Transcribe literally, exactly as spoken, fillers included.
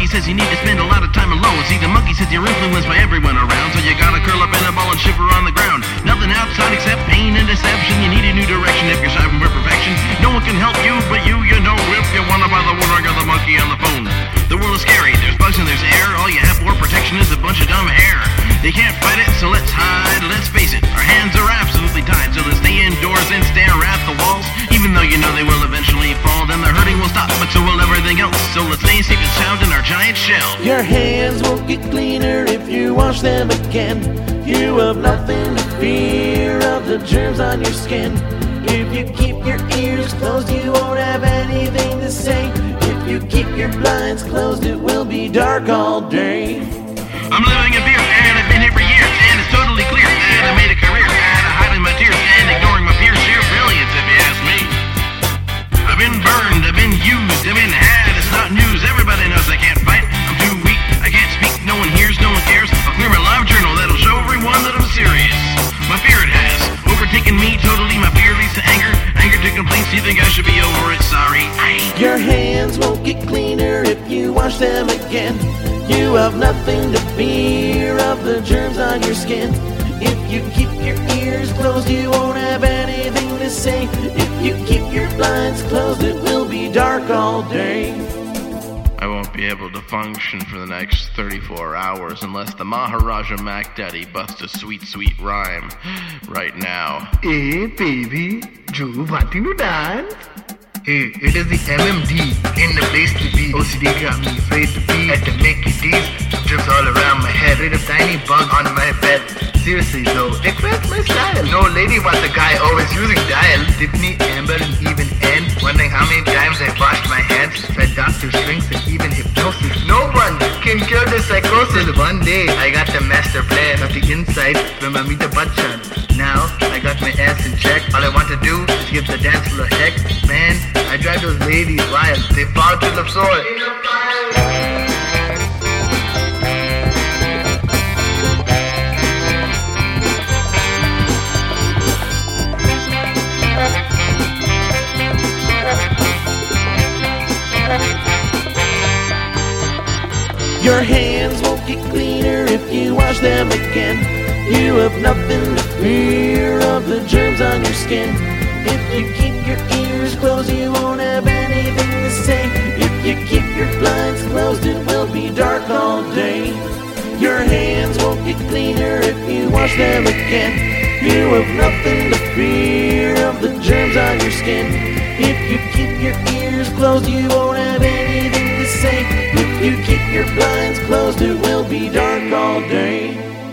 monkey says you need to spend a lot of time alone. See, the monkey says you're influenced by everyone around, so you gotta curl up in a ball and shiver on the ground. Nothing outside except pain and deception. You need a new direction if you're striving for perfection. No one can help you but you, you know. If you wanna buy the warthog or the monkey on the phone. The world is scary, there's bugs and there's air. All you have for protection is a bunch of dumb hair. They can't fight it, so let's hide. Let's face it, our hands are absolutely tied. So let's stay indoors and stare at the walls. Even though you know they will eventually fall, then the hurting will stop, but so will everything else. So let's stay safe and sound in our giant shell. Your hands won't get cleaner if you wash them again. You have nothing to fear of the germs on your skin. If you keep your ears closed, you won't have anything to say. If you keep your blinds closed, it will be dark all day. I'm living in fear, and I've been here for years, and it's totally clear that I made a career out of hiding my tears and ignoring my peers. Sheer brilliance, if you ask me. I've been burned, I've been used, I've been had. It's not news, everybody knows I can't fight. I'm too weak, I can't speak, no one hears, no one cares. I'll clear my live journal, that'll show everyone that I'm serious. My fear it has overtaken me totally. My fear leads to anger, anger to complaints. Do you think I should be over it? Sorry, I ain't. Your hands won't get cleaner if you wash them again. You have nothing to fear of the germs on your skin. If you keep your ears closed, you won't have anything to say. If you keep your blinds closed, it will be dark all day. I won't be able to function for the next thirty-four hours unless the Maharaja Mac Daddy busts a sweet, sweet rhyme right now. Hey, baby, Joe, wanting to dance? Hey, it is the M M D in the place to be. O C D got me afraid to be at the Mickey D's. Drips all around my head, with a tiny bug on my bed. Seriously though, it cracks my style. No lady wants a guy always using dial. Tiffany, Amber, and even N. Wondering how many times I washed my hands. Tried doctor's drinks and even hypnosis. No one can cure this psychosis. One day, I got the master plan of the inside from Amitabh Bachchan. Now, I got my ass in check. All I want to do is give the dance floor a heck. Man, I drive those ladies wild. They fall to the floor. Your hands won't get cleaner if you wash them again. You have nothing to fear of the germs on your skin. If you keep your ears closed, you won't have anything to say. If you keep your blinds closed, it will be dark all day. Your hands won't get cleaner if you wash them again. You have nothing to fear of the germs on your skin. If you keep your ears closed, you won't have anything to say. If you keep your blinds closed, it will be dark all day.